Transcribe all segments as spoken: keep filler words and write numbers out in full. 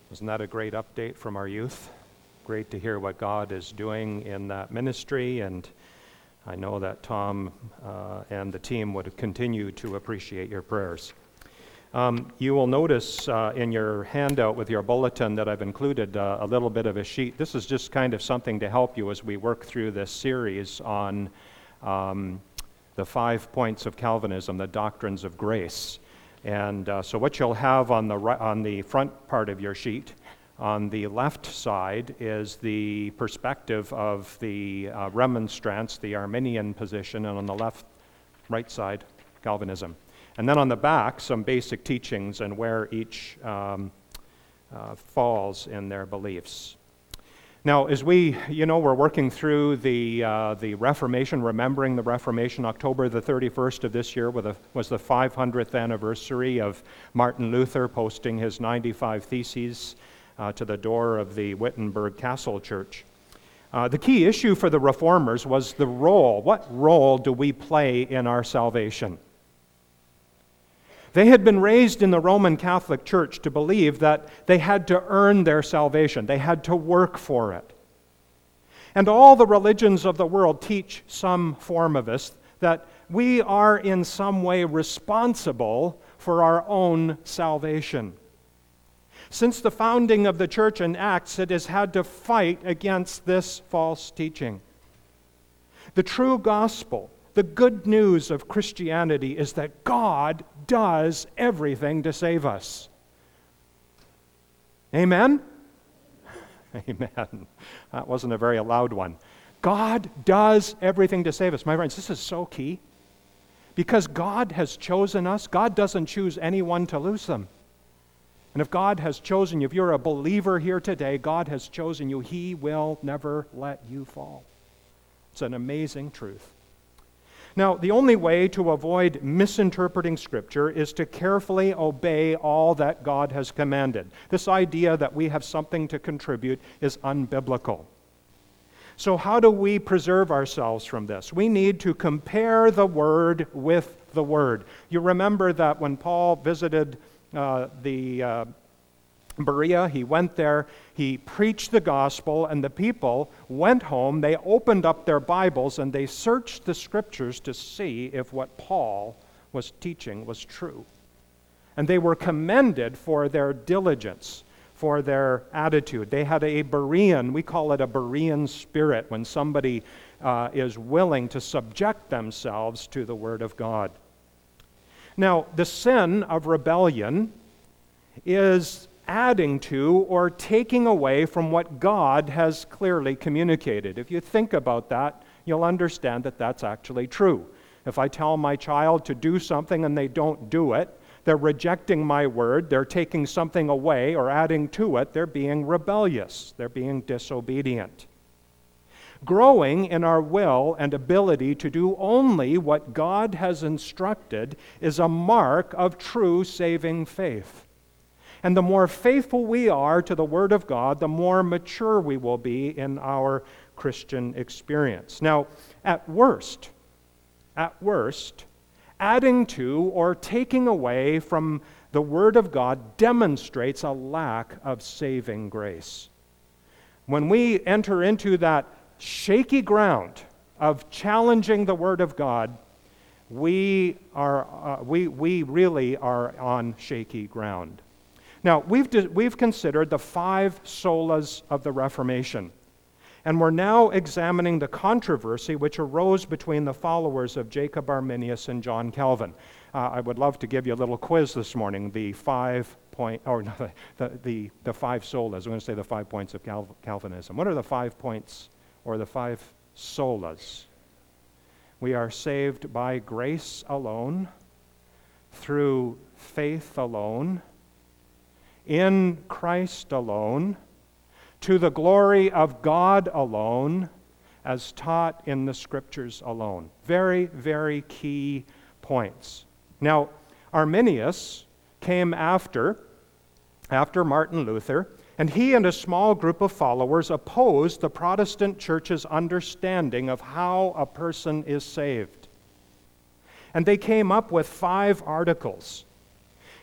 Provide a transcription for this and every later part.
Isn't that a great update from our youth? Great to hear what God is doing in that ministry, and I know that Tom uh, and the team would continue to appreciate your prayers. Um, you will notice uh, in your handout with your bulletin that I've included uh, a little bit of a sheet. This is just kind of something to help you as we work through this series on um, the five points of Calvinism, the doctrines of grace. And uh, so what you'll have on the right, on the front part of your sheet, on the left side, is the perspective of the uh, remonstrance, the Arminian position, and on the left, right side, Calvinism. And then on the back, some basic teachings and where each um, uh, falls in their beliefs. Now, as we, you know, we're working through the uh, the Reformation, remembering the Reformation. October the thirty-first of this year was the, was the five hundredth anniversary of Martin Luther posting his ninety-five Theses uh, to the door of the Wittenberg Castle Church. Uh, the key issue for the Reformers was the role. What role do we play in our salvation? They had been raised in the Roman Catholic Church to believe that they had to earn their salvation. They had to work for it. And all the religions of the world teach some form of this, that we are in some way responsible for our own salvation. Since the founding of the church in Acts, it has had to fight against this false teaching. The true gospel, the good news of Christianity, is that God does everything to save us. Amen? Amen. That wasn't a very loud one. God does everything to save us. My friends, this is so key. Because God has chosen us, God doesn't choose anyone to lose them. And if God has chosen you, if you're a believer here today, God has chosen you. He will never let you fall. It's an amazing truth. Now, the only way to avoid misinterpreting Scripture is to carefully obey all that God has commanded. This idea that we have something to contribute is unbiblical. So how do we preserve ourselves from this? We need to compare the Word with the Word. You remember that when Paul visited uh, the uh, Berea, he went there, he preached the gospel, and the people went home, they opened up their Bibles, and they searched the Scriptures to see if what Paul was teaching was true. And they were commended for their diligence, for their attitude. They had a Berean, we call it a Berean spirit, when somebody uh, is willing to subject themselves to the Word of God. Now, the sin of rebellion is adding to or taking away from what God has clearly communicated. If you think about that, you'll understand that that's actually true. If I tell my child to do something and they don't do it, they're rejecting my word, they're taking something away or adding to it, they're being rebellious, they're being disobedient. Growing in our will and ability to do only what God has instructed is a mark of true saving faith. And the more faithful we are to the Word of God, the more mature we will be in our Christian experience. Now, at worst, at worst, adding to or taking away from the Word of God demonstrates a lack of saving grace. When we enter into that shaky ground of challenging the Word of God, we are uh, we we really are on shaky ground. Now, we've, we've considered the five solas of the Reformation, and we're now examining the controversy which arose between the followers of Jacob Arminius and John Calvin. Uh, I would love to give you a little quiz this morning, the five point, or no, the, the, the five solas. I'm going to say the five points of Cal, Calvinism. What are the five points, or the five solas? We are saved by grace alone, through faith alone, in Christ alone, to the glory of God alone, as taught in the Scriptures alone. Very, very key points. Now, Arminius came after, after Martin Luther, and he and a small group of followers opposed the Protestant church's understanding of how a person is saved. And they came up with five articles.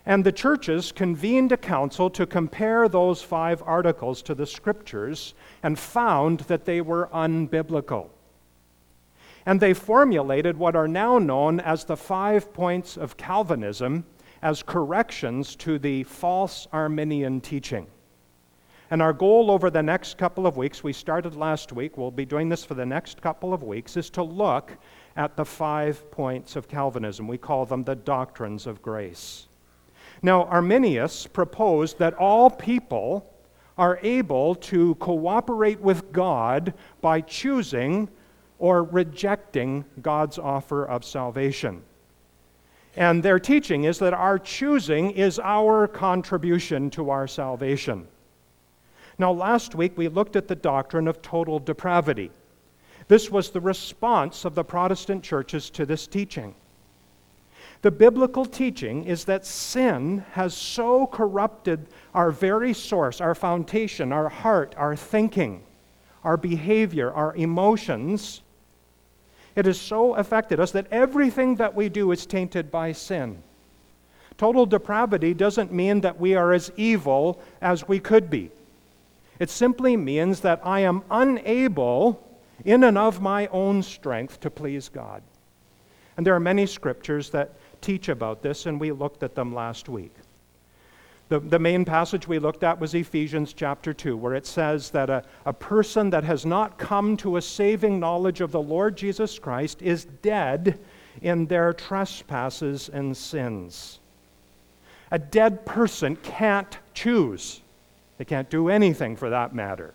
And the churches convened a council to compare those five articles to the Scriptures and found that they were unbiblical. And they formulated what are now known as the five points of Calvinism as corrections to the false Arminian teaching. And our goal over the next couple of weeks, we started last week, we'll be doing this for the next couple of weeks, is to look at the five points of Calvinism. We call them the doctrines of grace. Now, Arminius proposed that all people are able to cooperate with God by choosing or rejecting God's offer of salvation. And their teaching is that our choosing is our contribution to our salvation. Now, last week we looked at the doctrine of total depravity. This was the response of the Protestant churches to this teaching. The biblical teaching is that sin has so corrupted our very source, our foundation, our heart, our thinking, our behavior, our emotions. It has so affected us that everything that we do is tainted by sin. Total depravity doesn't mean that we are as evil as we could be. It simply means that I am unable, in and of my own strength, to please God. And there are many scriptures that teach about this, and we looked at them last week. The, the main passage we looked at was Ephesians chapter two, where it says that a, a person that has not come to a saving knowledge of the Lord Jesus Christ is dead in their trespasses and sins. A dead person can't choose. They can't do anything for that matter.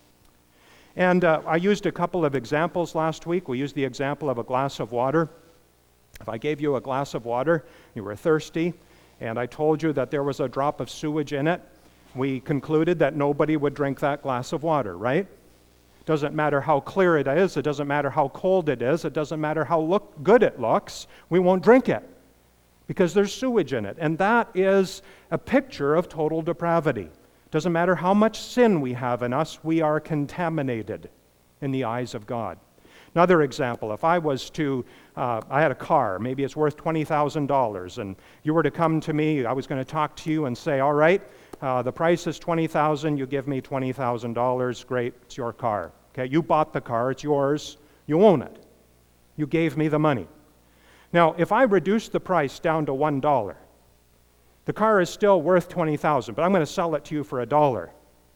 And uh, I used a couple of examples last week. We used the example of a glass of water. If I gave you a glass of water, you were thirsty, and I told you that there was a drop of sewage in it, we concluded that nobody would drink that glass of water, right? Doesn't matter how clear it is, it doesn't matter how cold it is, it doesn't matter how look good it looks, we won't drink it because there's sewage in it. And that is a picture of total depravity. Doesn't matter how much sin we have in us, we are contaminated in the eyes of God. Another example, if I was to, uh, I had a car, maybe it's worth twenty thousand dollars, and you were to come to me, I was going to talk to you and say, all right, uh, the price is twenty thousand dollars, you give me twenty thousand dollars, great, it's your car. Okay, you bought the car, it's yours, you own it. You gave me the money. Now, if I reduce the price down to one dollar, the car is still worth twenty thousand dollars, but I'm going to sell it to you for a dollar.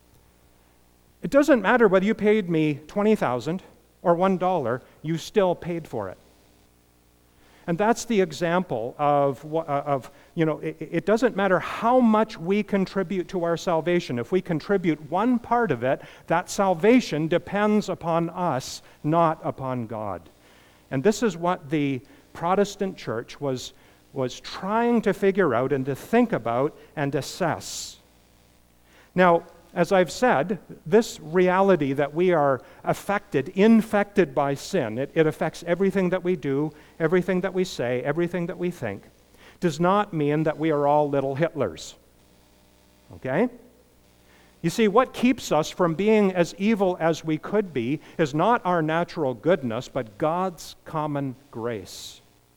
It doesn't matter whether you paid me twenty thousand dollars or one dollar, you still paid for it. And that's the example of, of you know, it, it doesn't matter how much we contribute to our salvation. If we contribute one part of it, that salvation depends upon us, not upon God. And this is what the Protestant church was, was trying to figure out and to think about and assess. Now, as I've said, this reality that we are affected, infected by sin, it, it affects everything that we do, everything that we say, everything that we think, does not mean that we are all little Hitlers. Okay? You see, what keeps us from being as evil as we could be is not our natural goodness, but God's common grace.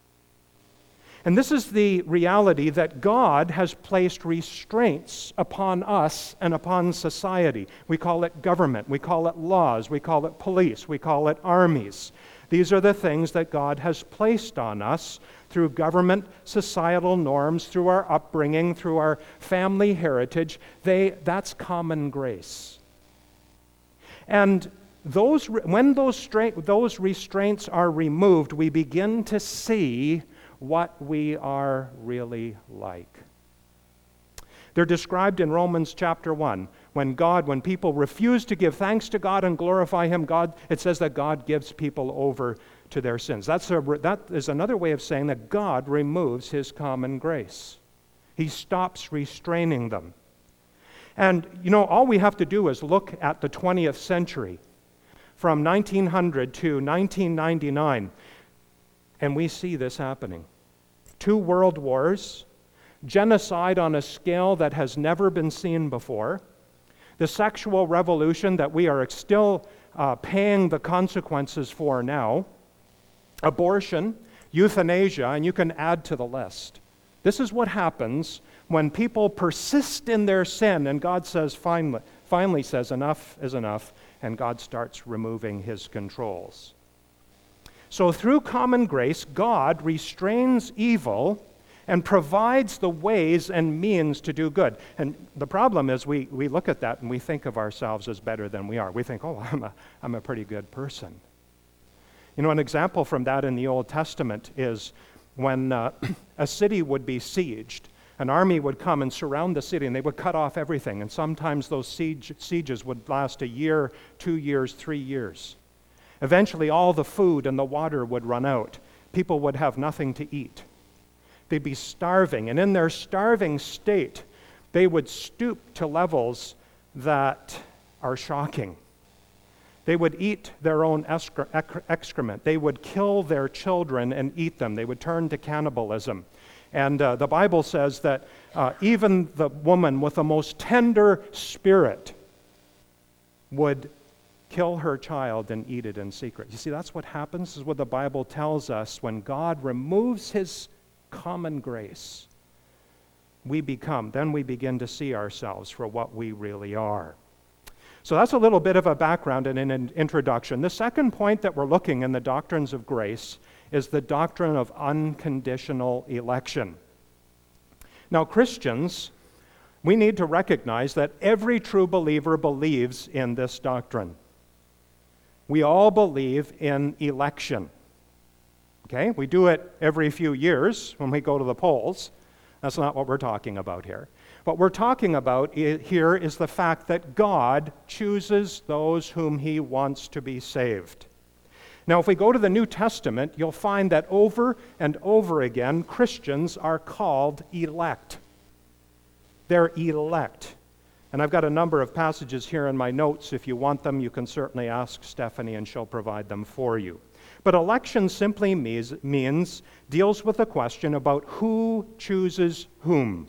And this is the reality that God has placed restraints upon us and upon society. We call it government, we call it laws, we call it police, we call it armies. These are the things that God has placed on us through government, societal norms, through our upbringing, through our family heritage. They, that's common grace. And those, when those, stra- those restraints are removed, we begin to see what we are really like. They're described in Romans chapter one. When God, when people refuse to give thanks to God and glorify Him, God, it says that God gives people over to their sins. That's a, that is another way of saying that God removes His common grace. He stops restraining them. And, you know, all we have to do is look at the twentieth century, from nineteen hundred to nineteen ninety-nine, and we see this happening. Two world wars, genocide on a scale that has never been seen before, the sexual revolution that we are still uh, paying the consequences for now, abortion, euthanasia, and you can add to the list. This is what happens when people persist in their sin and God says, finally, finally says, enough is enough, and God starts removing his controls. So through common grace, God restrains evil and provides the ways and means to do good. And the problem is we, we look at that and we think of ourselves as better than we are. We think, oh, I'm a, I'm a pretty good person. You know, an example from that in the Old Testament is when uh, a city would be sieged. An army would come and surround the city, and they would cut off everything. And sometimes those siege, sieges would last a year, two years, three years. Eventually, all the food and the water would run out. People would have nothing to eat. They'd be starving, and in their starving state, they would stoop to levels that are shocking. They would eat their own excrement. They would kill their children and eat them. They would turn to cannibalism. And uh, the Bible says that uh, even the woman with the most tender spirit would kill her child and eat it in secret. You see, that's what happens, this is what the Bible tells us. When God removes his common grace, we become, then we begin to see ourselves for what we really are. So that's a little bit of a background and an introduction. The second point that we're looking in the doctrines of grace is the doctrine of unconditional election. Now, Christians, we need to recognize that every true believer believes in this doctrine. We all believe in election. Okay, we do it every few years when we go to the polls. That's not what we're talking about here. What we're talking about here is the fact that God chooses those whom he wants to be saved. Now, if we go to the New Testament, you'll find that over and over again, Christians are called elect. They're elect. And I've got a number of passages here in my notes. If you want them, you can certainly ask Stephanie and she'll provide them for you. But election simply means, means deals with the question about who chooses whom.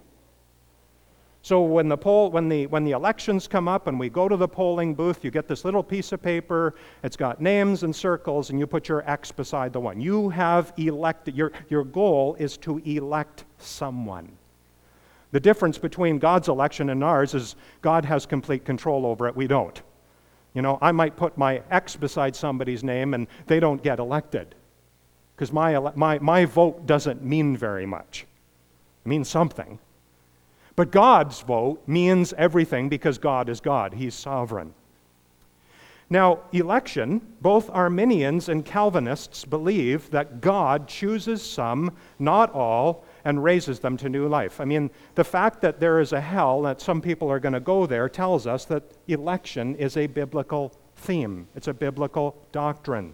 So when the poll, when the when the elections come up and we go to the polling booth, you get this little piece of paper. It's got names and circles, and you put your X beside the one. You have elected. Your your goal is to elect someone. The difference between God's election and ours is God has complete control over it. We don't. You know, I might put my X beside somebody's name, and they don't get elected because my my my vote doesn't mean very much. It means something. But God's vote means everything because God is God. He's sovereign. Now, election, both Arminians and Calvinists believe that God chooses some, not all, and raises them to new life. I mean, the fact that there is a hell, that some people are going to go there, tells us that election is a biblical theme. It's a biblical doctrine.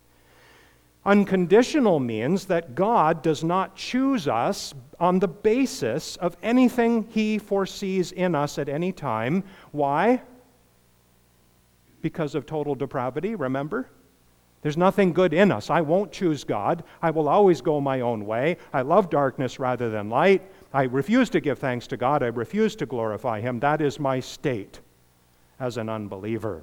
Unconditional means that God does not choose us on the basis of anything he foresees in us at any time. Why? Because of total depravity, remember? There's nothing good in us. I won't choose God. I will always go my own way. I love darkness rather than light. I refuse to give thanks to God. I refuse to glorify him. That is my state as an unbeliever.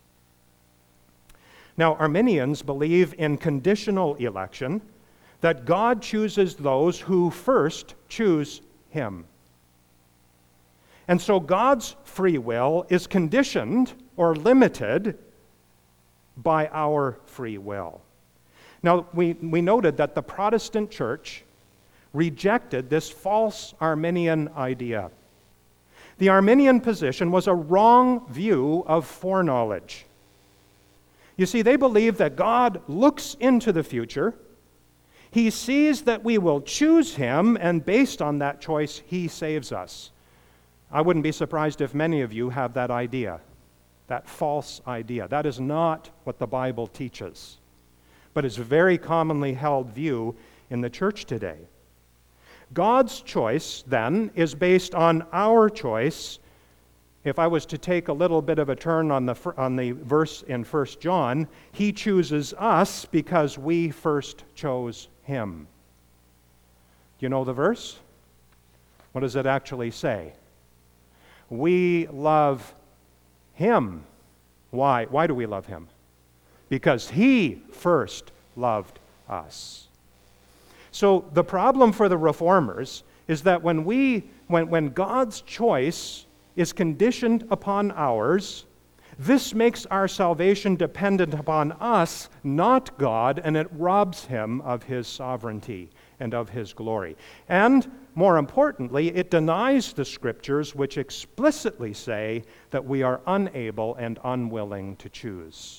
Now, Arminians believe in conditional election, that God chooses those who first choose him. And so God's free will is conditioned or limited by our free will. Now, we, we noted that the Protestant church rejected this false Arminian idea. The Arminian position was a wrong view of foreknowledge. You see, they believe that God looks into the future. He sees that we will choose him, and based on that choice, he saves us. I wouldn't be surprised if many of you have that idea, that false idea. That is not what the Bible teaches, but it's a very commonly held view in the church today. God's choice, then, is based on our choice. If I was to take a little bit of a turn on the on the verse in First John, he chooses us because we first chose him. Do you know the verse? What does it actually say? We love him. Why? Why do we love him? Because he first loved us. So the problem for the reformers is that when we when, when God's choice is conditioned upon ours, this makes our salvation dependent upon us, not God, and it robs him of his sovereignty and of his glory. And, more importantly, it denies the Scriptures which explicitly say that we are unable and unwilling to choose.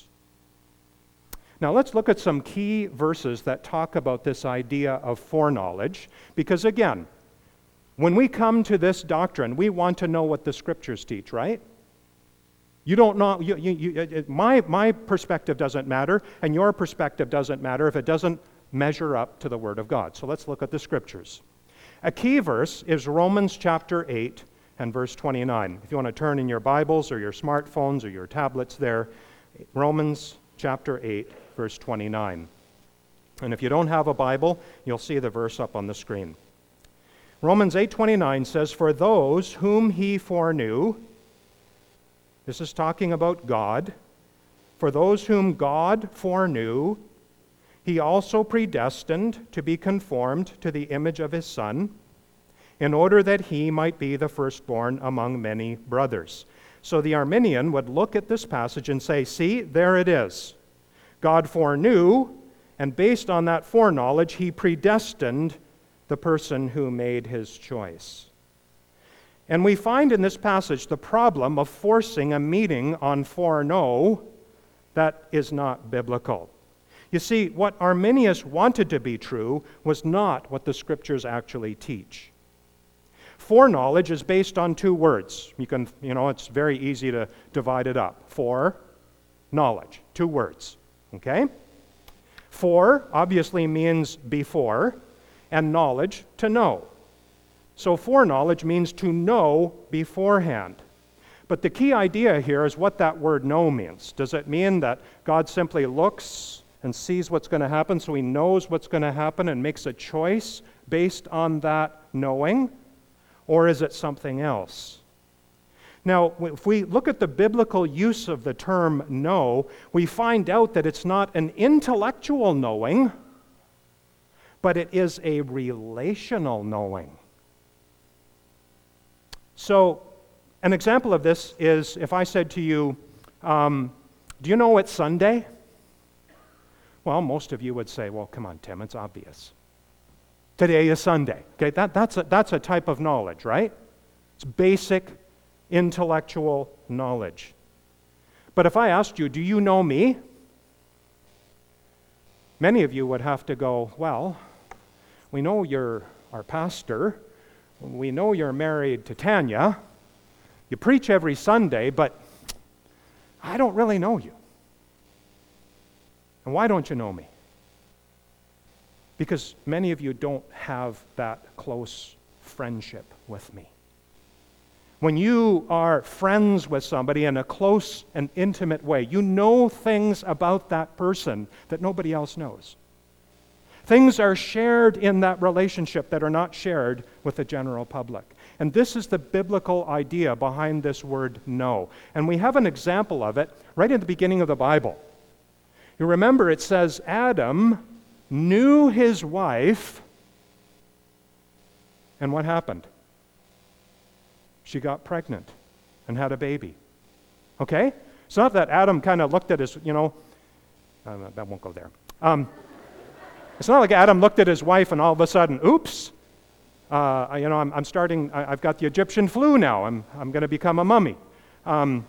Now let's look at some key verses that talk about this idea of foreknowledge, because again, when we come to this doctrine, we want to know what the Scriptures teach, right? You don't know, you, you, you, my, my perspective doesn't matter, and your perspective doesn't matter if it doesn't measure up to the Word of God. So let's look at the Scriptures. A key verse is Romans chapter eight and verse twenty-nine. If you want to turn in your Bibles or your smartphones or your tablets there, Romans chapter eight, verse twenty-nine. And if you don't have a Bible, you'll see the verse up on the screen. Romans eight twenty-nine says, "For those whom he foreknew," this is talking about God, "for those whom God foreknew, he also predestined to be conformed to the image of his Son, in order that he might be the firstborn among many brothers." So the Arminian would look at this passage and say, see, there it is. God foreknew, and based on that foreknowledge, he predestined the person who made his choice. And we find in this passage the problem of forcing a meeting on foreknow that is not biblical. You see, what Arminius wanted to be true was not what the Scriptures actually teach. Foreknowledge is based on two words. You can, you know, it's very easy to divide it up. For, knowledge, two words, okay? For obviously means before, and knowledge, to know. So foreknowledge means to know beforehand. But the key idea here is what that word know means. Does it mean that God simply looks and sees what's going to happen, so he knows what's going to happen and makes a choice based on that knowing? Or is it something else? Now, if we look at the biblical use of the term know, we find out that it's not an intellectual knowing, but it is a relational knowing. So, an example of this is if I said to you, um, do you know it's Sunday? Well, most of you would say, well, come on, Tim, it's obvious. Today is Sunday. Okay, that, that's, a, that's a type of knowledge, right? It's basic intellectual knowledge. But if I asked you, do you know me? Many of you would have to go, well, we know you're our pastor. We know you're married to Tanya. You preach every Sunday, but I don't really know you. And why don't you know me? Because many of you don't have that close friendship with me. When you are friends with somebody in a close and intimate way, you know things about that person that nobody else knows. Things are shared in that relationship that are not shared with the general public. And this is the biblical idea behind this word know. And we have an example of it right at the beginning of the Bible. You remember it says Adam knew his wife, and what happened? She got pregnant and had a baby. Okay? It's not that Adam kind of looked at his, you know, uh, that won't go there. Um, it's not like Adam looked at his wife and all of a sudden, oops, uh, you know, I'm, I'm starting, I, I've got the Egyptian flu now. I'm, I'm going to become a mummy. Um,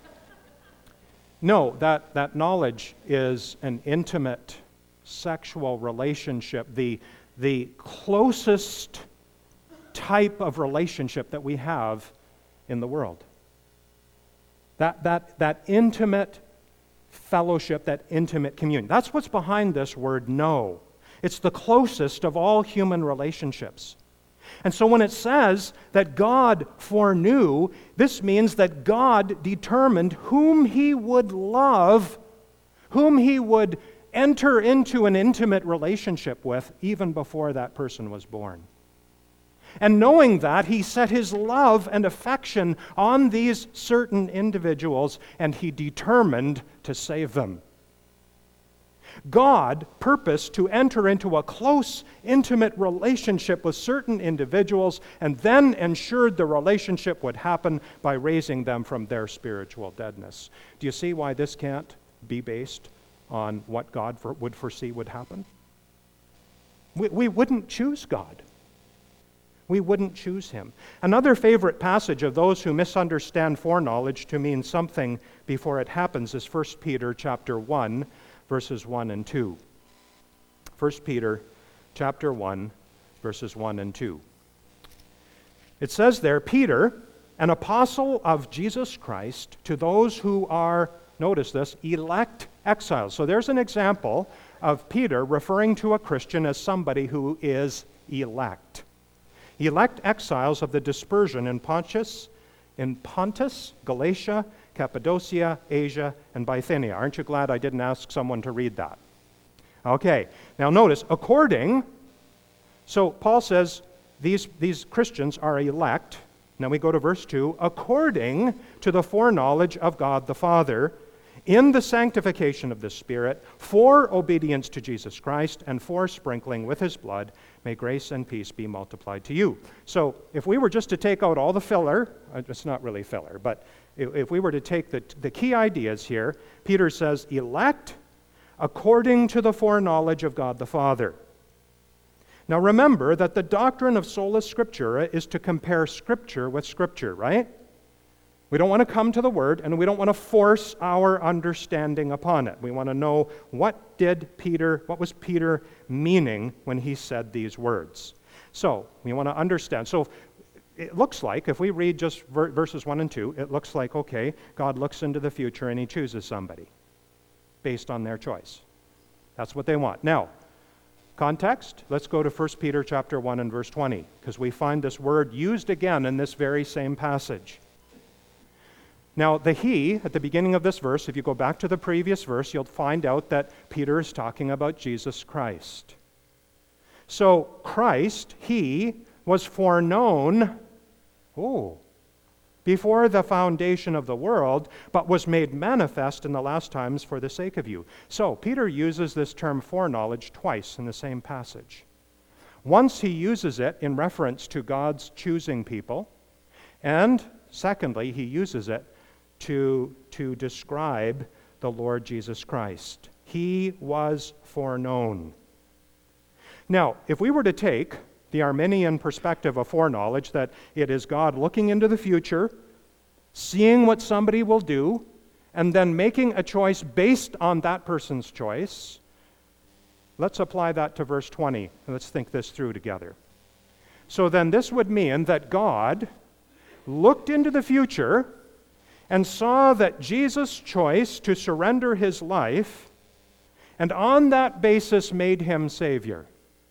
no, that, that knowledge is an intimate sexual relationship, the, the closest type of relationship that we have in the world. That, that, that intimate fellowship, that intimate communion. That's what's behind this word know. It's the closest of all human relationships. And so when it says that God foreknew, this means that God determined whom he would love, whom he would enter into an intimate relationship with even before that person was born. And knowing that, he set his love and affection on these certain individuals, and he determined to save them. God purposed to enter into a close, intimate relationship with certain individuals and then ensured the relationship would happen by raising them from their spiritual deadness. Do you see why this can't be based on what God for, would foresee would happen? We, we wouldn't choose God. We wouldn't choose him. Another favorite passage of those who misunderstand foreknowledge to mean something before it happens is First Peter chapter one, verses one and two. First Peter chapter one, verses one and two. It says there, Peter, an apostle of Jesus Christ, to those who are, notice this, elect exiles. So there's an example of Peter referring to a Christian as somebody who is elect. Elect exiles of the dispersion in Pontus, in Pontus, Galatia, Cappadocia, Asia, and Bithynia. Aren't you glad I didn't ask someone to read that? Okay, now notice, according, so Paul says these, these Christians are elect. Now we go to verse two, according to the foreknowledge of God the Father, in the sanctification of the Spirit, for obedience to Jesus Christ, and for sprinkling with his blood, may grace and peace be multiplied to you. So if we were just to take out all the filler, it's not really filler, but if we were to take the, the key ideas here, Peter says, elect according to the foreknowledge of God the Father. Now remember that the doctrine of sola scriptura is to compare Scripture with Scripture, right? We don't want to come to the Word, and we don't want to force our understanding upon it. We want to know, what did Peter, what was Peter meaning when he said these words? So, we want to understand. So, it looks like, if we read just ver- verses one and two, it looks like, okay, God looks into the future and he chooses somebody based on their choice. That's what they want. Now, context, let's go to First Peter chapter one and verse twenty, because we find this word used again in this very same passage. Now, the he, at the beginning of this verse, if you go back to the previous verse, you'll find out that Peter is talking about Jesus Christ. So, Christ, he, was foreknown, oh, before the foundation of the world, but was made manifest in the last times for the sake of you. So, Peter uses this term foreknowledge twice in the same passage. Once he uses it in reference to God's choosing people, and secondly, he uses it to, to describe the Lord Jesus Christ. He was foreknown. Now, if we were to take the Arminian perspective of foreknowledge, that it is God looking into the future, seeing what somebody will do, and then making a choice based on that person's choice, let's apply that to verse twenty, and let's think this through together. So then this would mean that God looked into the future and saw that Jesus' choice to surrender his life, and on that basis made him Savior.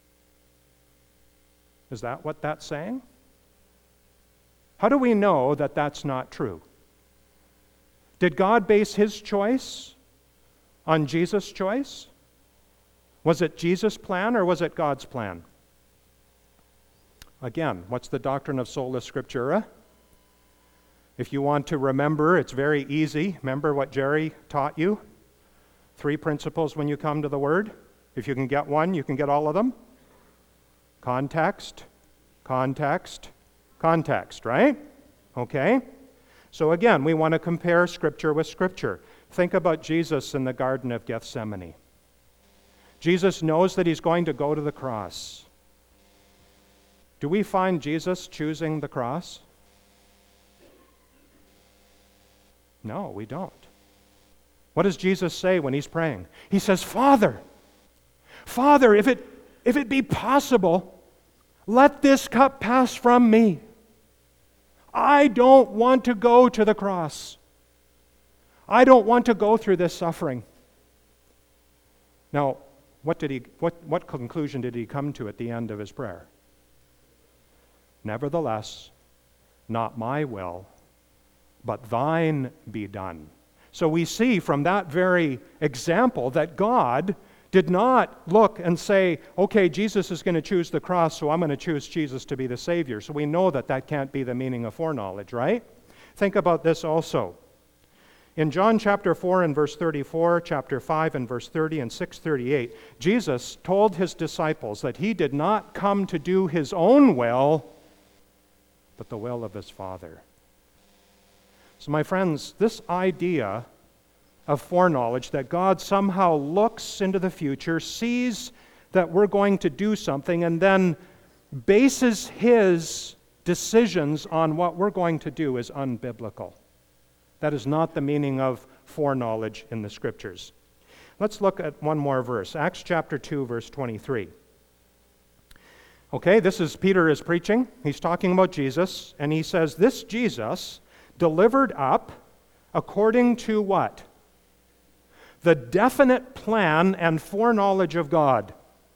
Is that what that's saying? How do we know that that's not true? Did God base his choice on Jesus' choice? Was it Jesus' plan or was it God's plan? Again, what's the doctrine of sola scriptura? If you want to remember, it's very easy. Remember what Jerry taught you? Three principles when you come to the Word. If you can get one, you can get all of them. Context, context, context, right? Okay? So again, we want to compare Scripture with Scripture. Think about Jesus in the Garden of Gethsemane. Jesus knows that he's going to go to the cross. Do we find Jesus choosing the cross? No, we don't. What does Jesus say when he's praying? He says, Father, Father, if it, if it be possible, let this cup pass from me. I don't want to go to the cross. I don't want to go through this suffering. Now, what did he what, what conclusion did he come to at the end of his prayer? Nevertheless, not my will, but thine be done. So we see from that very example that God did not look and say, okay, Jesus is going to choose the cross, so I'm going to choose Jesus to be the Savior. So we know that that can't be the meaning of foreknowledge, right? Think about this also. In John chapter four and verse thirty-four, chapter five and verse thirty, and six thirty-eight, Jesus told his disciples that he did not come to do his own will, but the will of his Father. So my friends, this idea of foreknowledge, that God somehow looks into the future, sees that we're going to do something, and then bases his decisions on what we're going to do, is unbiblical. That is not the meaning of foreknowledge in the Scriptures. Let's look at one more verse, Acts chapter two, verse twenty-three. Okay, this is Peter is preaching. He's talking about Jesus, and he says, "This Jesus delivered up according to" what? "The definite plan and foreknowledge of God.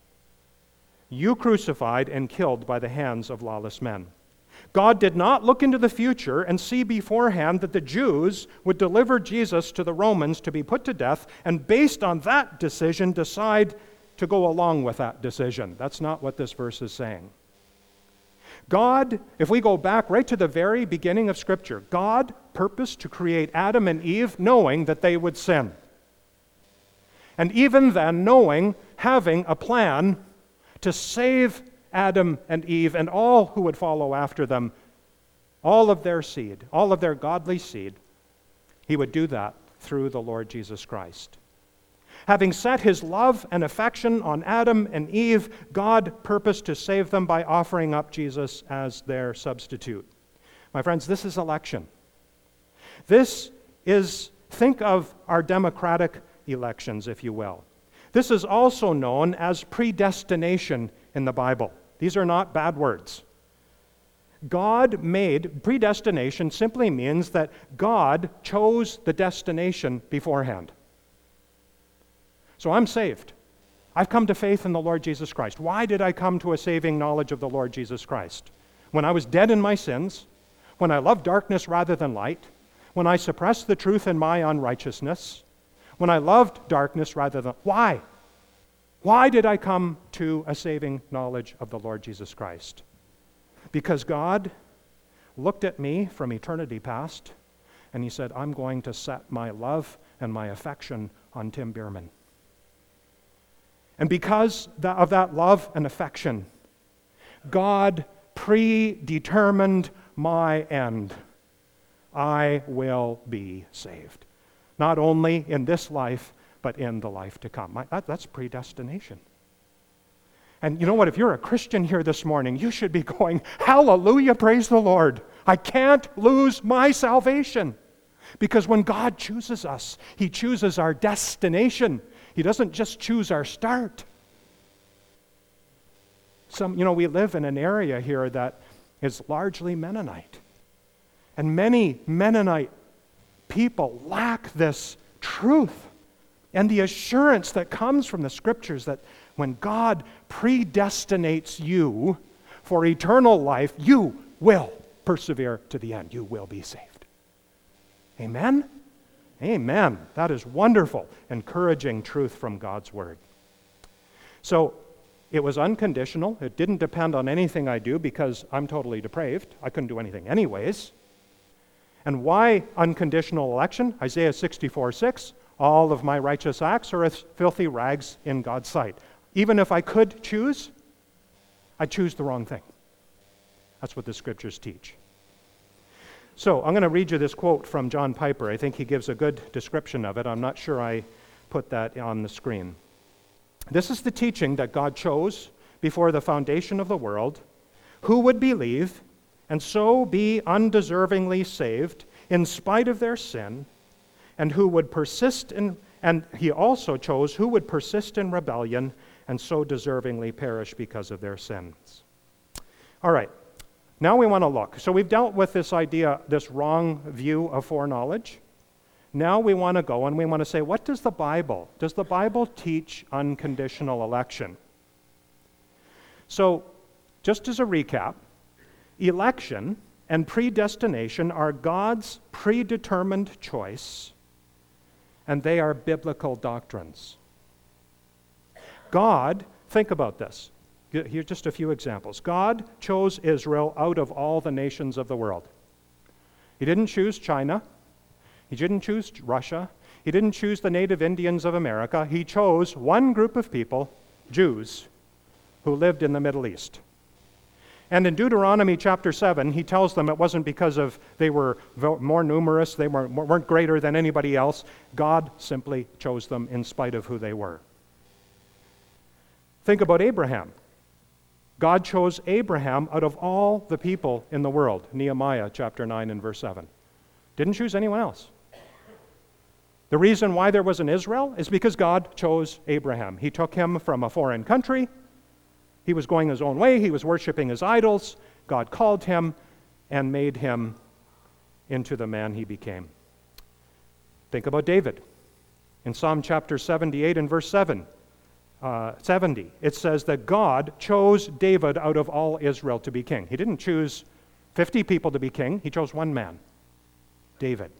You crucified and killed by the hands of lawless men." God did not look into the future and see beforehand that the Jews would deliver Jesus to the Romans to be put to death, and based on that decision decide to go along with that decision. That's not what this verse is saying. God, if we go back right to the very beginning of Scripture, God purposed to create Adam and Eve knowing that they would sin. And even then, knowing, having a plan to save Adam and Eve and all who would follow after them, all of their seed, all of their godly seed, he would do that through the Lord Jesus Christ. Having set his love and affection on Adam and Eve, God purposed to save them by offering up Jesus as their substitute. My friends, this is election. This is, think of our democratic elections, if you will. This is also known as predestination in the Bible. These are not bad words. God made, predestination simply means that God chose the destination beforehand. So I'm saved. I've come to faith in the Lord Jesus Christ. Why did I come to a saving knowledge of the Lord Jesus Christ? When I was dead in my sins, when I loved darkness rather than light, when I suppressed the truth in my unrighteousness, when I loved darkness rather than... Why? Why did I come to a saving knowledge of the Lord Jesus Christ? Because God looked at me from eternity past, and he said, I'm going to set my love and my affection on Tim Bierman. And because of that love and affection, God predetermined my end. I will be saved. Not only in this life, but in the life to come. My, that, that's predestination. And you know what? If you're a Christian here this morning, you should be going, hallelujah, praise the Lord. I can't lose my salvation. Because when God chooses us, he chooses our destination. He doesn't just choose our start. Some, you know, we live in an area here that is largely Mennonite. And many Mennonite people lack this truth and the assurance that comes from the Scriptures that when God predestinates you for eternal life, you will persevere to the end. You will be saved. Amen? Amen. That is wonderful, encouraging truth from God's Word. So, it was unconditional. It didn't depend on anything I do because I'm totally depraved. I couldn't do anything anyways. And why unconditional election? Isaiah sixty-four six, all of my righteous acts are as filthy rags in God's sight. Even if I could choose, I choose the wrong thing. That's what the Scriptures teach. So I'm going to read you this quote from John Piper. I think he gives a good description of it. I'm not sure I put that on the screen. This is the teaching that God chose before the foundation of the world, who would believe and so be undeservingly saved in spite of their sin, and who would persist in, and he also chose who would persist in rebellion and so deservingly perish because of their sins. All right, now we want to look. So we've dealt with this idea, this wrong view of foreknowledge. Now we want to go and we want to say, what does the Bible, does the Bible teach unconditional election? So, just as a recap, election and predestination are God's predetermined choice, and they are biblical doctrines. God, think about this. Here's just a few examples. God chose Israel out of all the nations of the world. He didn't choose China. He didn't choose Russia. He didn't choose the native Indians of America. He chose one group of people, Jews, who lived in the Middle East. And in Deuteronomy chapter seven, he tells them it wasn't because of they were more numerous, they weren't, weren't greater than anybody else. God simply chose them in spite of who they were. Think about Abraham. God chose Abraham out of all the people in the world. Nehemiah chapter nine and verse seven. Didn't choose anyone else. The reason why there was an Israel is because God chose Abraham. He took him from a foreign country. He was going his own way. He was worshiping his idols. God called him and made him into the man he became. Think about David. In Psalm chapter seventy-eight and verse seven, uh, seventy, it says that God chose David out of all Israel to be king. He didn't choose fifty people to be king. He chose one man, David.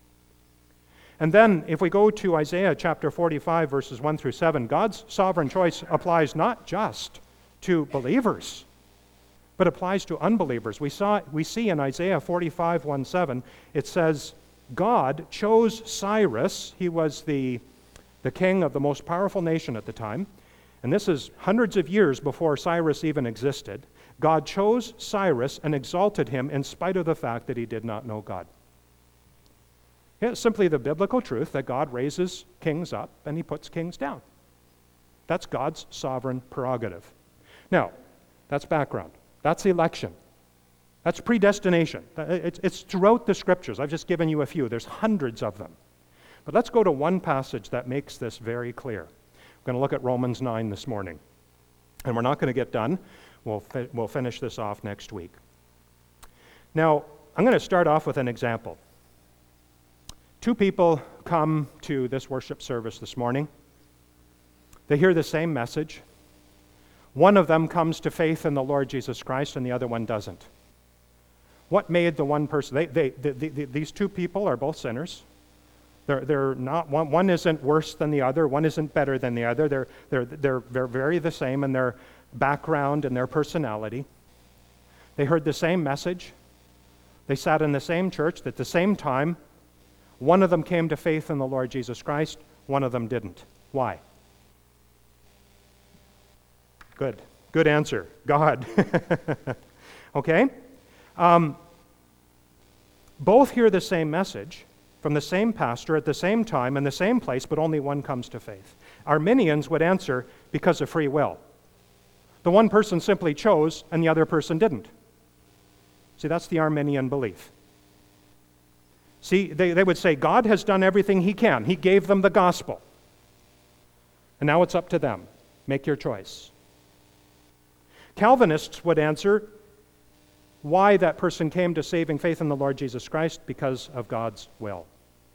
And then if we go to Isaiah chapter forty-five, verses one through seven, God's sovereign choice applies not just to believers, but applies to unbelievers. We saw we see in Isaiah forty-five, one, seven, it says, God chose Cyrus. He was the, the king of the most powerful nation at the time. And this is hundreds of years before Cyrus even existed. God chose Cyrus and exalted him in spite of the fact that he did not know God. It's simply the biblical truth that God raises kings up and he puts kings down. That's God's sovereign prerogative. Now, that's background. That's election. That's predestination. It's, it's throughout the scriptures. I've just given you a few. There's hundreds of them. But let's go to one passage that makes this very clear. We're going to look at Romans nine this morning. And we're not going to get done. We'll, fi- we'll finish this off next week. Now, I'm going to start off with an example. Two people come to this worship service this morning. They hear the same message. One of them comes to faith in the Lord Jesus Christ and the other one doesn't. What made the one person, they, they, they, they, these two people are both sinners. They're, they're not, one, one isn't worse than the other, one isn't better than the other. They're, they're, they're, they're very the same in their background and their personality. They heard the same message. They sat in the same church at the same time. One of them came to faith in the Lord Jesus Christ, one of them didn't. Why? Good. Good answer. God. Okay? Um, both hear the same message from the same pastor at the same time in the same place, but only one comes to faith. Arminians would answer because of free will. The one person simply chose and the other person didn't. See, that's the Arminian belief. See, they, they would say God has done everything he can. He gave them the gospel. And now it's up to them. Make your choice. Calvinists would answer why that person came to saving faith in the Lord Jesus Christ, because of God's will.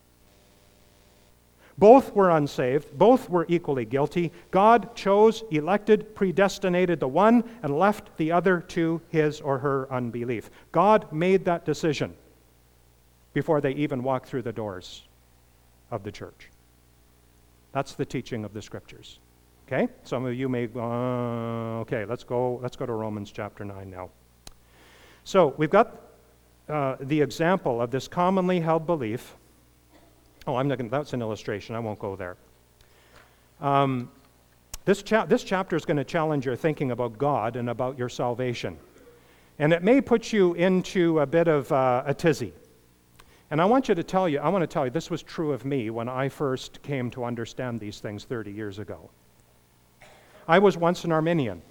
Both were unsaved. Both were equally guilty. God chose, elected, predestinated the one, and left the other to his or her unbelief. God made that decision before they even walked through the doors of the church. That's the teaching of the Scriptures. Okay? Some of you may go, uh, okay, let's go, let's go to Romans chapter nine now. So we've got uh, the example of this commonly held belief. Oh, I'm not going. That's an illustration. I won't go there. Um, this, cha- this chapter is going to challenge your thinking about God and about your salvation. And it may put you into a bit of uh, a tizzy. And I want you to tell you, I want to tell you, this was true of me when I first came to understand these things thirty years ago. I was once an Arminian.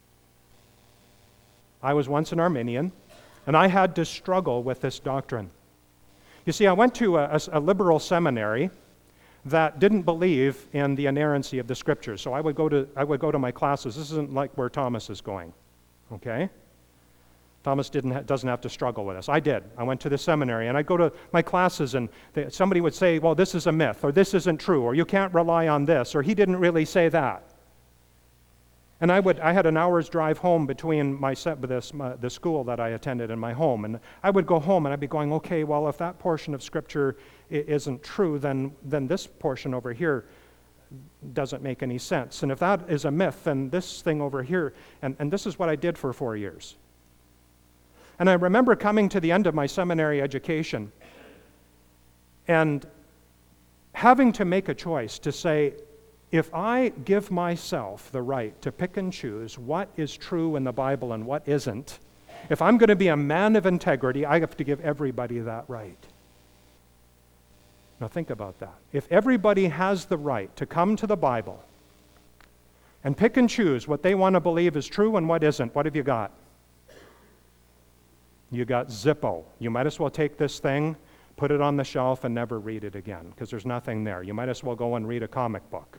I was once an Arminian, and I had to struggle with this doctrine. You see, I went to a, a, a liberal seminary that didn't believe in the inerrancy of the Scriptures. So I would go to I would go to my classes. This isn't like where Thomas is going, okay? Thomas didn't ha- doesn't have to struggle with us. I did. I went to the seminary, and I'd go to my classes, and they, somebody would say, well, this is a myth, or this isn't true, or you can't rely on this, or he didn't really say that. And I would I had an hour's drive home between my, this, my the school that I attended and my home. And I would go home and I'd be going, okay, well, if that portion of Scripture isn't true, then, then this portion over here doesn't make any sense. And if that is a myth, then this thing over here, and, and this is what I did for four years. And I remember coming to the end of my seminary education, And having to make a choice to say, if I give myself the right to pick and choose what is true in the Bible and what isn't, if I'm going to be a man of integrity, I have to give everybody that right. Now think about that. If everybody has the right to come to the Bible and pick and choose what they want to believe is true and what isn't, what have you got? You got Zippo. You might as well take this thing, put it on the shelf, and never read it again, because there's nothing there. You might as well go and read a comic book.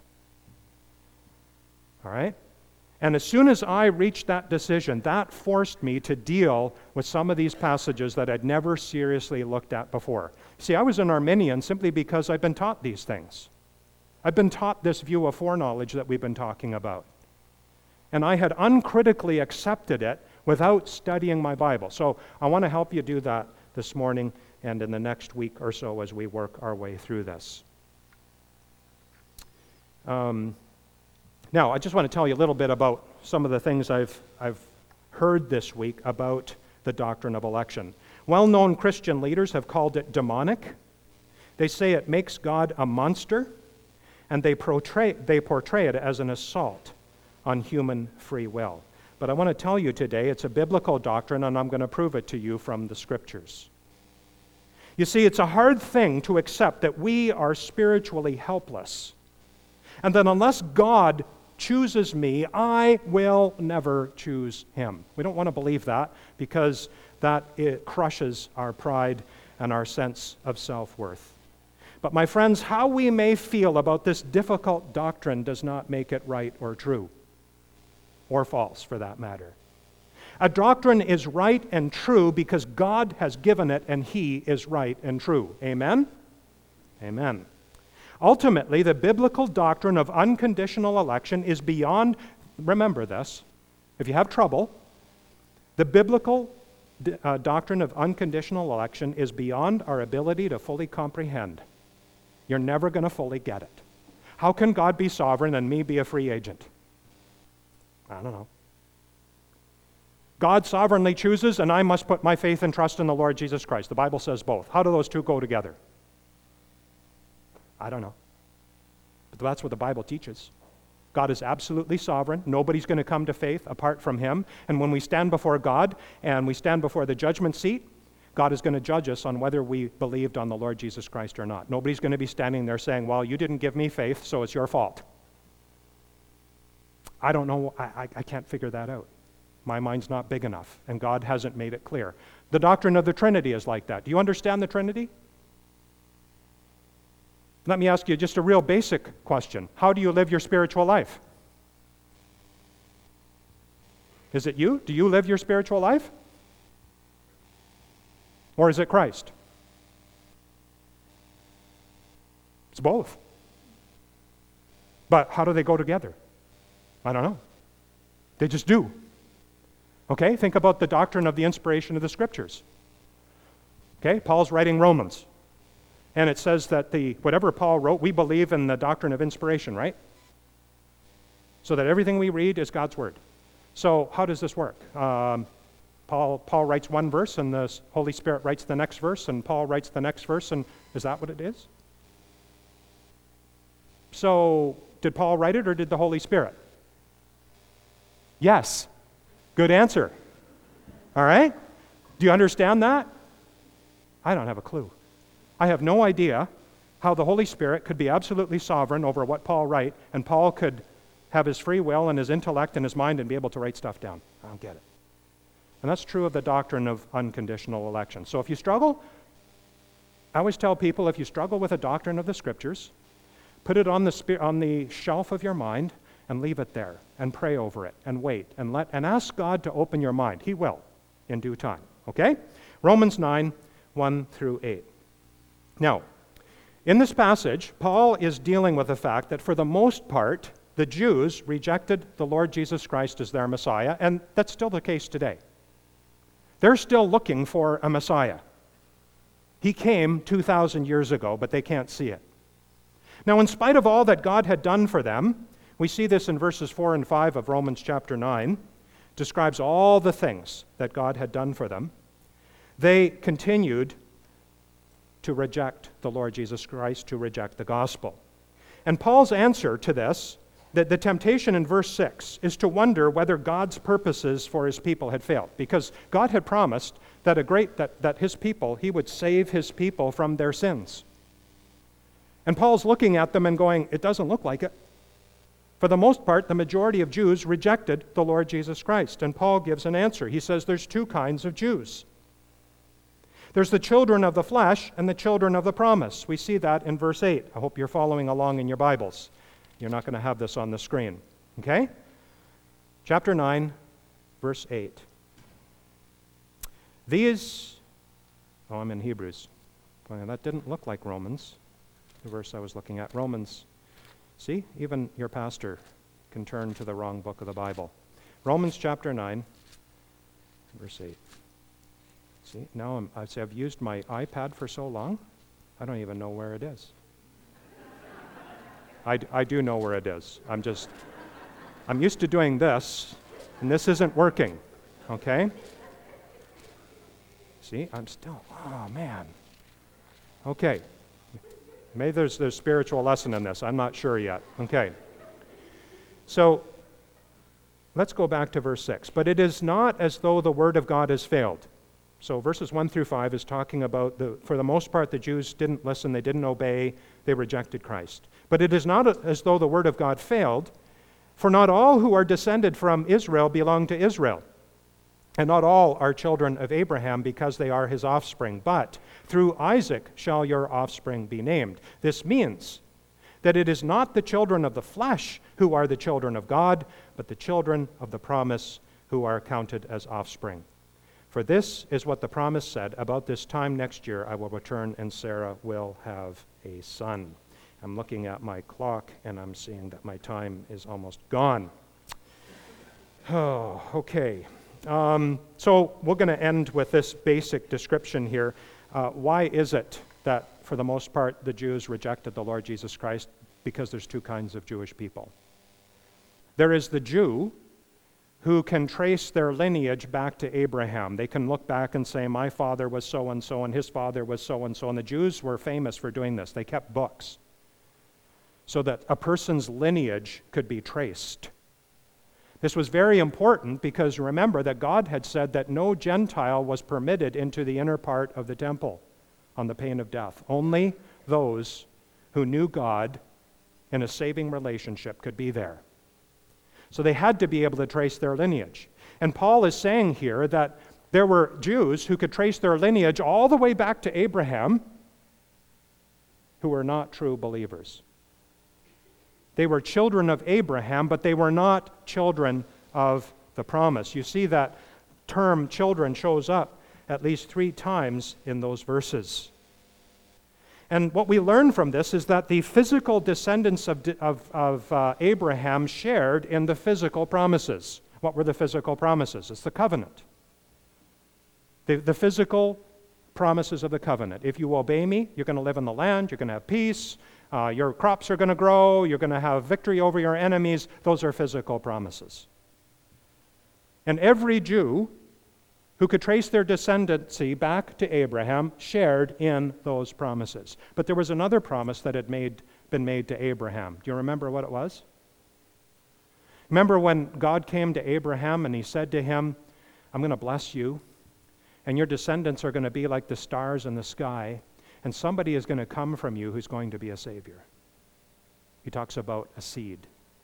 All right? And as soon as I reached that decision, that forced me to deal with some of these passages that I'd never seriously looked at before. See, I was an Arminian simply because I've been taught these things. I've been taught this view of foreknowledge that we've been talking about. And I had uncritically accepted it without studying my Bible. So I want to help you do that this morning and in the next week or so as we work our way through this. Um, now, I just want to tell you a little bit about some of the things I've, I've heard this week about the doctrine of election. Well-known Christian leaders have called it demonic. They say it makes God a monster, and they portray, they portray it as an assault on human free will. But I want to tell you today it's a biblical doctrine, and I'm going to prove it to you from the Scriptures. You see, it's a hard thing to accept that we are spiritually helpless, and that unless God chooses me, I will never choose him. We don't want to believe that, because that it crushes our pride and our sense of self-worth. But my friends, how we may feel about this difficult doctrine does not make it right or true, or false for that matter. A doctrine is right and true because God has given it and he is right and true. Amen? Amen. Ultimately, the biblical doctrine of unconditional election is beyond, remember this, if you have trouble, the biblical uh, doctrine of unconditional election is beyond our ability to fully comprehend. You're never going to fully get it. How can God be sovereign and me be a free agent? I don't know. God sovereignly chooses, and I must put my faith and trust in the Lord Jesus Christ. The Bible says both. How do those two go together? I don't know. But that's what the Bible teaches. God is absolutely sovereign. Nobody's going to come to faith apart from him. And when we stand before God and we stand before the judgment seat, God is going to judge us on whether we believed on the Lord Jesus Christ or not. Nobody's going to be standing there saying, well, you didn't give me faith, so it's your fault. I don't know. I, I, I can't figure that out. My mind's not big enough, and God hasn't made it clear. The doctrine of the Trinity is like that. Do you understand the Trinity? Let me ask you just a real basic question. How do you live your spiritual life? Is it you? Do you live your spiritual life? Or is it Christ? It's both. But how do they go together? I don't know. They just do. Okay, think about the doctrine of the inspiration of the Scriptures. Okay, Paul's writing Romans. And it says that the whatever Paul wrote, we believe in the doctrine of inspiration, right? So that everything we read is God's Word. So how does this work? Um, Paul, Paul writes one verse, and the Holy Spirit writes the next verse, and Paul writes the next verse, and is that what it is? So did Paul write it, or did the Holy Spirit? Yes. Good answer. All right? Do you understand that? I don't have a clue. I have no idea how the Holy Spirit could be absolutely sovereign over what Paul wrote, and Paul could have his free will and his intellect and his mind and be able to write stuff down. I don't get it. And that's true of the doctrine of unconditional election. So if you struggle, I always tell people, if you struggle with a doctrine of the Scriptures, put it on the spe- on the shelf of your mind and leave it there and pray over it and wait and let and ask God to open your mind. He will in due time. Okay? Romans nine, one through eight. Now, in this passage, Paul is dealing with the fact that for the most part, the Jews rejected the Lord Jesus Christ as their Messiah, and that's still the case today. They're still looking for a Messiah. He came two thousand years ago, but they can't see it. Now, in spite of all that God had done for them, we see this in verses four and five of Romans chapter nine, describes all the things that God had done for them. They continued to reject the Lord Jesus Christ, to reject the gospel. And Paul's answer to this, that the temptation in verse six, is to wonder whether God's purposes for his people had failed. Because God had promised that a great that, that his people, he would save his people from their sins. And Paul's looking at them and going, it doesn't look like it. For the most part, the majority of Jews rejected the Lord Jesus Christ. And Paul gives an answer. He says there's two kinds of Jews. There's the children of the flesh and the children of the promise. We see that in verse eight. I hope you're following along in your Bibles. You're not going to have this on the screen. Okay? Chapter nine, verse eight. These, oh, I'm in Hebrews. Well, that didn't look like Romans, the verse I was looking at. Romans. See, even your pastor can turn to the wrong book of the Bible. Romans chapter nine, verse eight. See, now I'm, I say I've used my iPad for so long, I don't even know where it is. I, I do know where it is. I'm just, I'm used to doing this, and this isn't working, okay? See, I'm still, oh man. Okay. Maybe there's there's spiritual lesson in this. I'm not sure yet. Okay. So, let's go back to verse six. But it is not as though the word of God has failed. So verses one through five is talking about, the, for the most part, the Jews didn't listen, they didn't obey, they rejected Christ. But it is not as though the word of God failed, for not all who are descended from Israel belong to Israel. And not all are children of Abraham because they are his offspring, but through Isaac shall your offspring be named. This means that it is not the children of the flesh who are the children of God, but the children of the promise who are counted as offspring. For this is what the promise said, about this time next year I will return and Sarah will have a son. I'm looking at my clock and I'm seeing that my time is almost gone. Oh, okay. Um, so we're going to end with this basic description here. Uh, why is it that, for the most part, the Jews rejected the Lord Jesus Christ? Because there's two kinds of Jewish people. There is the Jew who can trace their lineage back to Abraham. They can look back and say, my father was so-and-so, and his father was so-and-so. And the Jews were famous for doing this. They kept books so that a person's lineage could be traced. This was very important because remember that God had said that no Gentile was permitted into the inner part of the temple on the pain of death. Only those who knew God in a saving relationship could be there. So they had to be able to trace their lineage. And Paul is saying here that there were Jews who could trace their lineage all the way back to Abraham who were not true believers. They were children of Abraham, but they were not children of the promise. You see that term children shows up at least three times in those verses. And what we learn from this is that the physical descendants of, of, of uh, Abraham shared in the physical promises. What were the physical promises? It's the covenant. The, the physical promises of the covenant. If you obey me, you're going to live in the land, you're going to have peace, uh, your crops are going to grow, you're going to have victory over your enemies. Those are physical promises. And every Jew who could trace their descendancy back to Abraham shared in those promises. But there was another promise that had made, been made to Abraham. Do you remember what it was? Remember when God came to Abraham and he said to him, I'm going to bless you, and your descendants are going to be like the stars in the sky, and somebody is going to come from you who's going to be a Savior. He talks about a seed.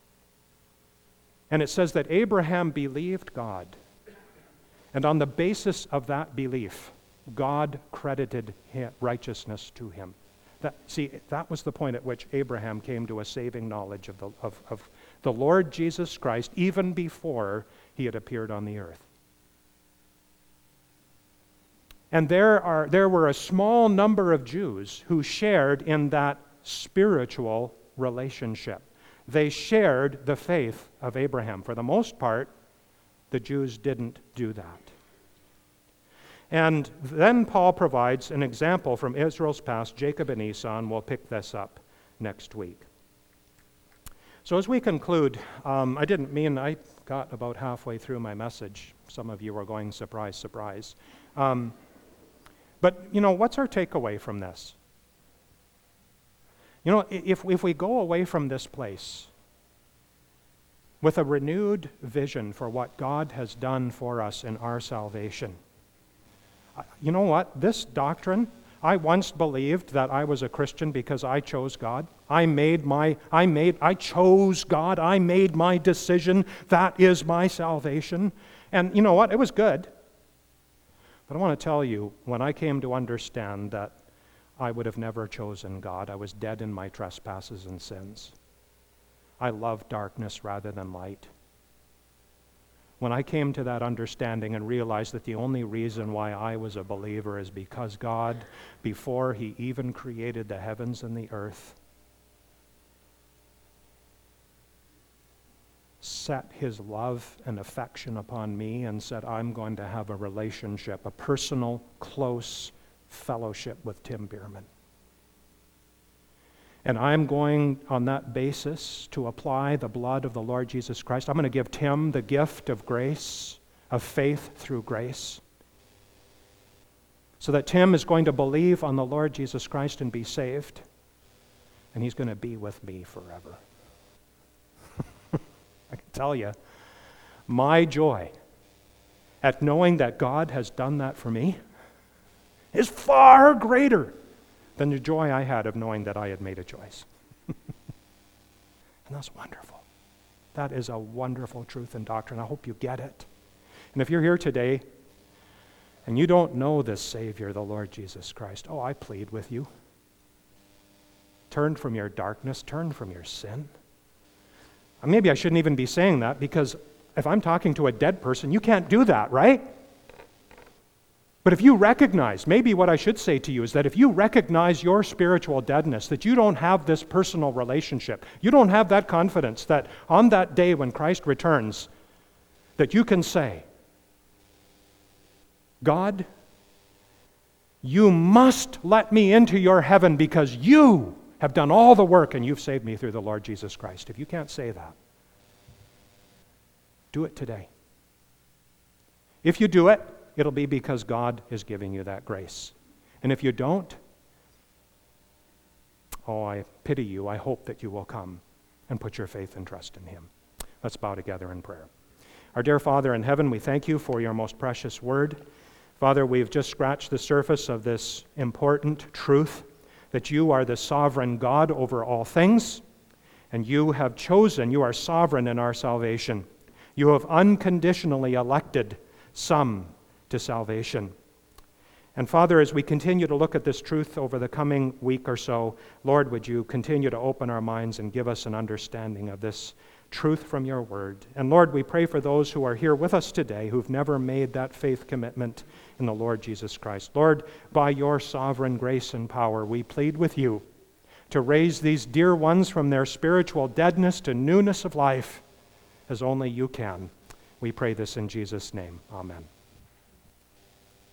And it says that Abraham believed God. And on the basis of that belief, God credited righteousness to him. That, see, that was the point at which Abraham came to a saving knowledge of the, of, of the Lord Jesus Christ, even before he had appeared on the earth. And there are there were a small number of Jews who shared in that spiritual relationship. They shared the faith of Abraham. For the most part, the Jews didn't do that. And then Paul provides an example from Israel's past, Jacob and Esau, and we'll pick this up next week. So as we conclude, um, I didn't mean, I got about halfway through my message. Some of you are going, surprise, surprise. Um, But, you know, what's our takeaway from this? You know, if, if we go away from this place with a renewed vision for what God has done for us in our salvation, you know what? This doctrine, I once believed that I was a Christian because I chose God. I made my, I made, I chose God. I made my decision. That is my salvation. And you know what? It was good. But I want to tell you, when I came to understand that I would have never chosen God, I was dead in my trespasses and sins. I loved darkness rather than light. When I came to that understanding and realized that the only reason why I was a believer is because God, before He even created the heavens and the earth, set His love and affection upon me and said, I'm going to have a relationship, a personal, close fellowship with Tim Bierman. And I'm going on that basis to apply the blood of the Lord Jesus Christ. I'm going to give Tim the gift of grace, of faith through grace, so that Tim is going to believe on the Lord Jesus Christ and be saved, and he's going to be with me forever. I can tell you, my joy at knowing that God has done that for me is far greater than the joy I had of knowing that I had made a choice. And that's wonderful. That is a wonderful truth and doctrine. I hope you get it. And if you're here today and you don't know this Savior, the Lord Jesus Christ, oh, I plead with you. Turn from your darkness, turn from your sin. Maybe I shouldn't even be saying that, because if I'm talking to a dead person, you can't do that, right? But if you recognize, maybe what I should say to you is that if you recognize your spiritual deadness, that you don't have this personal relationship, you don't have that confidence that on that day when Christ returns, that you can say, God, you must let me into your heaven because you have done all the work and you've saved me through the Lord Jesus Christ. If you can't say that, do it today. If you do it, it'll be because God is giving you that grace. And if you don't, oh, I pity you. I hope that you will come and put your faith and trust in Him. Let's bow together in prayer. Our dear Father in heaven, we thank you for your most precious word. Father, we've just scratched the surface of this important truth that you are the sovereign God over all things, and you have chosen, you are sovereign in our salvation. You have unconditionally elected some to salvation. And Father, as we continue to look at this truth over the coming week or so, Lord, would you continue to open our minds and give us an understanding of this truth from your word. And Lord, we pray for those who are here with us today who've never made that faith commitment in the Lord Jesus Christ. Lord, by your sovereign grace and power, we plead with you to raise these dear ones from their spiritual deadness to newness of life as only you can. We pray this in Jesus' name. Amen.